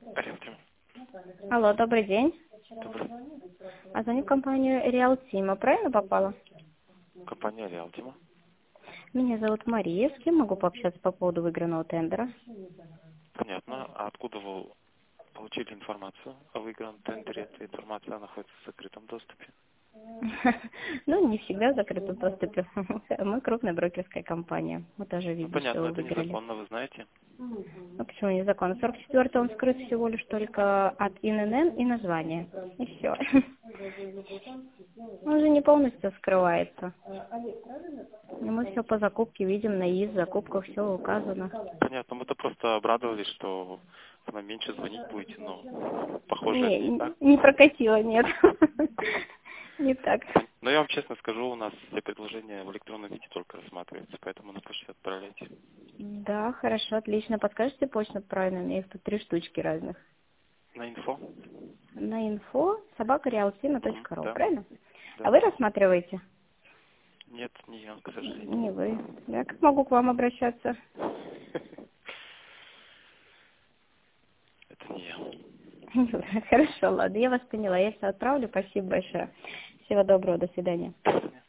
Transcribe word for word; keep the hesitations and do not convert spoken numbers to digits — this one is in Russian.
Риэлтим. Алло, добрый день. Добрый. А звоню в компанию Реалтима. Правильно попала? Компания Риэлтима. Меня зовут Мария. С кем могу пообщаться по поводу выигранного тендера? Понятно. А откуда вы получили информацию о выигранном тендере? Эта информация находится в закрытом доступе. Ну, не всегда в закрытом доступе. Мы крупная брокерская компания. Мы тоже Ну, видим, что понятно, вы это выиграли. незаконно, вы знаете. Ну, почему незаконно? сорок четвёртый он скрыт всего лишь только от ИНН и названия. И все. Он же не полностью скрывается. И мы все по закупке видим, на ИИС закупках все указано. Понятно, мы-то просто обрадовались, что вы нам меньше звонить будете, но похоже, это не Не, так. не прокатило, нет. Не так. Но я вам честно скажу, у нас все предложения в электронном виде только рассматриваются, поэтому на почту отправляйте. Да, хорошо, отлично. Подскажете почту правильно? У меня их тут три штучки разных. На инфо? На инфо собака реалтина Мгм, точка ру, да, правильно? А да. вы рассматриваете? Нет, не я, к Не сожалению. вы. Да, как могу к вам обращаться? Это не я. Хорошо, ладно, я вас поняла. Я все отправлю. Спасибо большое. Всего доброго, до свидания. До свидания.